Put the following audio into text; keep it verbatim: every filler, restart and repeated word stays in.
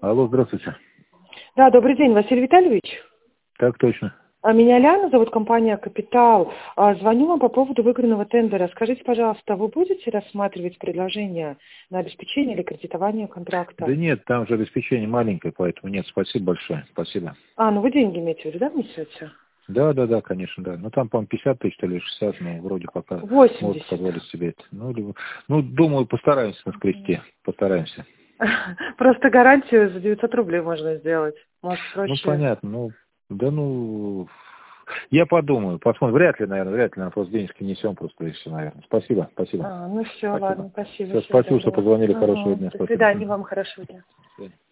Алло, здравствуйте. Да, добрый день, Василий Витальевич. Так точно. А Меня Ляна зовут, компания «Капитал». А, Звоню вам по поводу выигранного тендера. Скажите, пожалуйста, вы будете рассматривать предложение на обеспечение или кредитование контракта? Да нет, там же обеспечение маленькое, поэтому нет, спасибо большое, спасибо. А, ну вы деньги имеете в виду, да, внесете? Да, да, да, конечно, да. Ну там, по-моему, пятьдесят тысяч или шестьдесят, ну, вроде пока может восемьдесят. позволить себе это. Ну, либо- ну, думаю, постараемся наскрести, постараемся. Просто гарантию за девятьсот рублей можно сделать. Может, Ну, проще. понятно, ну, да ну, я подумаю, посмотрим. Вряд ли, наверное, вряд ли, наверное, просто денежки несем просто и все, наверное. Спасибо, спасибо. А, ну все, Спасибо. ладно, спасибо, Все, всего спасибо, что доброго. позвонили, хорошего Ага. дня, До спасибо. свидания, Мгм. вам хорошего дня. До свидания.